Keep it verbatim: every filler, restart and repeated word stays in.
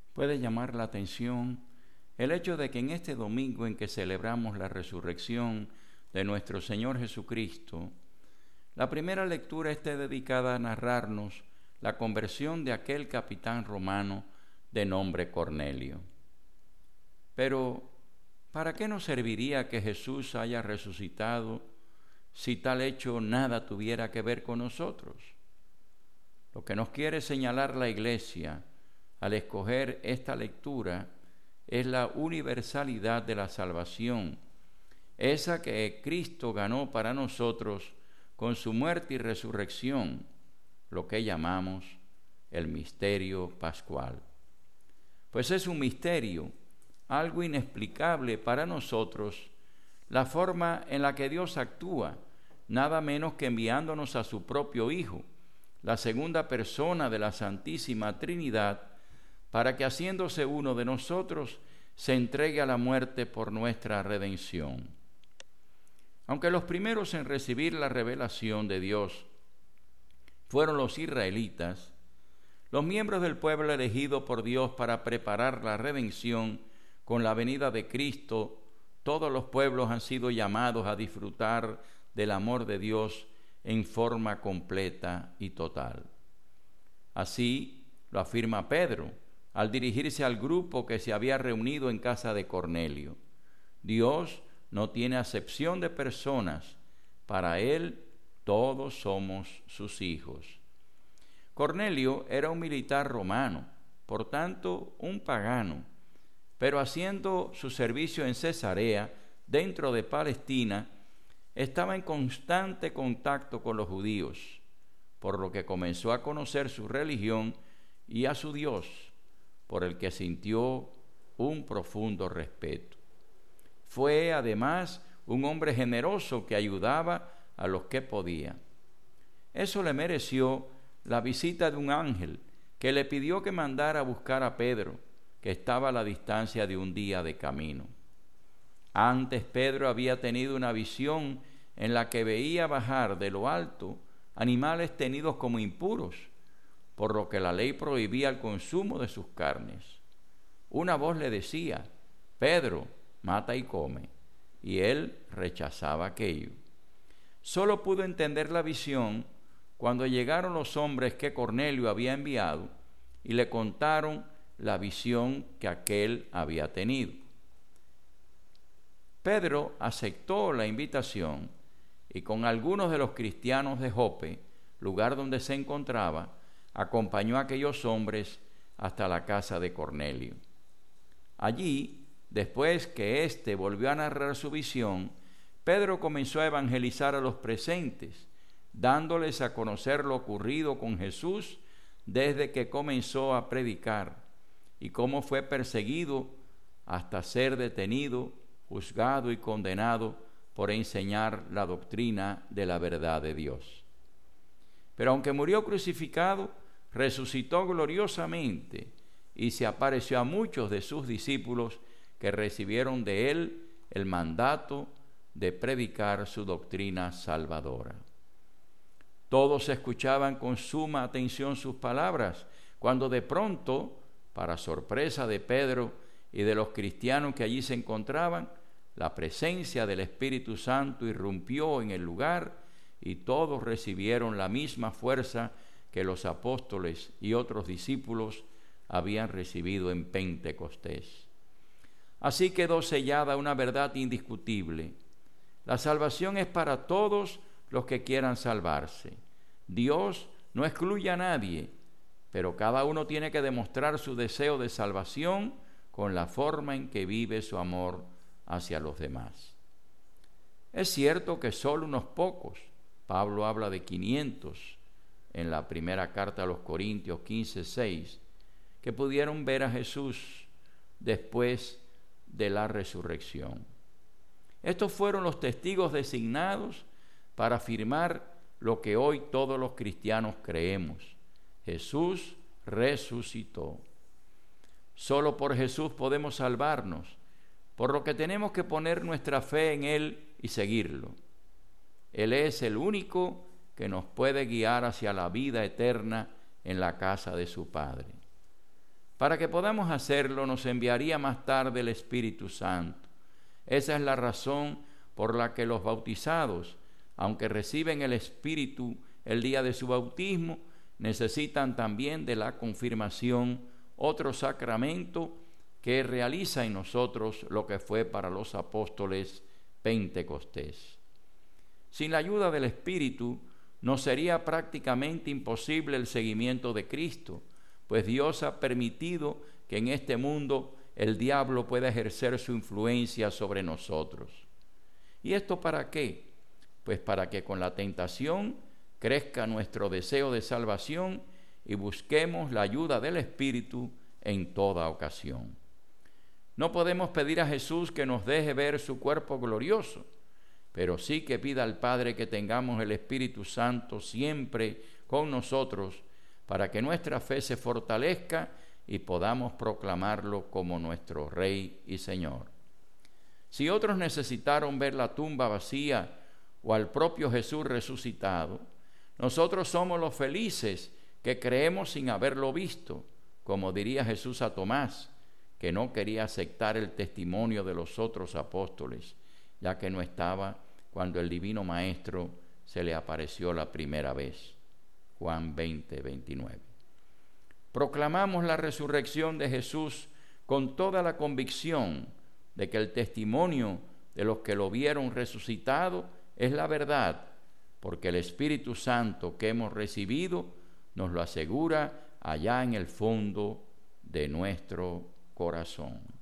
Puede llamar la atención el hecho de que en este domingo en que celebramos la resurrección de nuestro Señor Jesucristo, la primera lectura esté dedicada a narrarnos la conversión de aquel capitán romano de nombre Cornelio. Pero, ¿para qué nos serviría que Jesús haya resucitado si tal hecho nada tuviera que ver con nosotros? Lo que nos quiere señalar la Iglesia al escoger esta lectura es la universalidad de la salvación, esa que Cristo ganó para nosotros con su muerte y resurrección, lo que llamamos el misterio pascual. Pues es un misterio, algo inexplicable para nosotros, la forma en la que Dios actúa, nada menos que enviándonos a su propio Hijo, la segunda persona de la Santísima Trinidad, para que haciéndose uno de nosotros, se entregue a la muerte por nuestra redención. Aunque los primeros en recibir la revelación de Dios fueron los israelitas, los miembros del pueblo elegido por Dios para preparar la redención con la venida de Cristo, todos los pueblos han sido llamados a disfrutar del amor de Dios en forma completa y total. Así lo afirma Pedro al dirigirse al grupo que se había reunido en casa de Cornelio. Dios no tiene acepción de personas, para Él todos somos sus hijos. Cornelio era un militar romano, por tanto un pagano, pero haciendo su servicio en Cesarea, dentro de Palestina, estaba en constante contacto con los judíos, por lo que comenzó a conocer su religión y a su Dios, por el que sintió un profundo respeto. Fue además un hombre generoso que ayudaba a los que podía. Eso le mereció la visita de un ángel que le pidió que mandara a buscar a Pedro, que estaba a la distancia de un día de camino. Antes Pedro había tenido una visión en la que veía bajar de lo alto animales tenidos como impuros, por lo que la ley prohibía el consumo de sus carnes. Una voz le decía: Pedro, mata y come, y él rechazaba aquello. Solo pudo entender la visión cuando llegaron los hombres que Cornelio había enviado y le contaron la visión que aquél había tenido. Pedro aceptó la invitación y con algunos de los cristianos de Jope, lugar donde se encontraba, acompañó a aquellos hombres hasta la casa de Cornelio. Allí, después que éste volvió a narrar su visión, Pedro comenzó a evangelizar a los presentes, dándoles a conocer lo ocurrido con Jesús desde que comenzó a predicar y cómo fue perseguido hasta ser detenido, juzgado y condenado por enseñar la doctrina de la verdad de Dios. Pero aunque murió crucificado, resucitó gloriosamente y se apareció a muchos de sus discípulos que recibieron de él el mandato de predicar su doctrina salvadora. Todos escuchaban con suma atención sus palabras, cuando de pronto, para sorpresa de Pedro y de los cristianos que allí se encontraban, la presencia del Espíritu Santo irrumpió en el lugar y todos recibieron la misma fuerza que los apóstoles y otros discípulos habían recibido en Pentecostés. Así quedó sellada una verdad indiscutible: la salvación es para todos los que quieran salvarse. Dios no excluye a nadie, pero cada uno tiene que demostrar su deseo de salvación con la forma en que vive su amor hacia los demás. Es cierto que solo unos pocos, Pablo habla de quinientos en la primera carta a los Corintios quince seis, que pudieron ver a Jesús después de la resurrección. Estos fueron los testigos designados para afirmar lo que hoy todos los cristianos creemos: Jesús resucitó. Solo por Jesús podemos salvarnos, por lo que tenemos que poner nuestra fe en Él y seguirlo. Él es el único que nos puede guiar hacia la vida eterna en la casa de su Padre. Para que podamos hacerlo, nos enviaría más tarde el Espíritu Santo. Esa es la razón por la que los bautizados, aunque reciben el Espíritu el día de su bautismo, necesitan también de la confirmación, otro sacramento que realiza en nosotros lo que fue para los apóstoles Pentecostés. Sin la ayuda del Espíritu, nos sería prácticamente imposible el seguimiento de Cristo, pues Dios ha permitido que en este mundo el diablo pueda ejercer su influencia sobre nosotros. ¿Y esto para qué? Pues para que con la tentación crezca nuestro deseo de salvación y busquemos la ayuda del Espíritu en toda ocasión. No podemos pedir a Jesús que nos deje ver su cuerpo glorioso, pero sí que pida al Padre que tengamos el Espíritu Santo siempre con nosotros para que nuestra fe se fortalezca y podamos proclamarlo como nuestro Rey y Señor. Si otros necesitaron ver la tumba vacía o al propio Jesús resucitado, nosotros somos los felices que creemos sin haberlo visto, como diría Jesús a Tomás, que no quería aceptar el testimonio de los otros apóstoles, ya que no estaba cuando el Divino Maestro se le apareció la primera vez. Juan veinte, veintinueve. Proclamamos la resurrección de Jesús con toda la convicción de que el testimonio de los que lo vieron resucitado es la verdad, porque el Espíritu Santo que hemos recibido nos lo asegura allá en el fondo de nuestro corazón.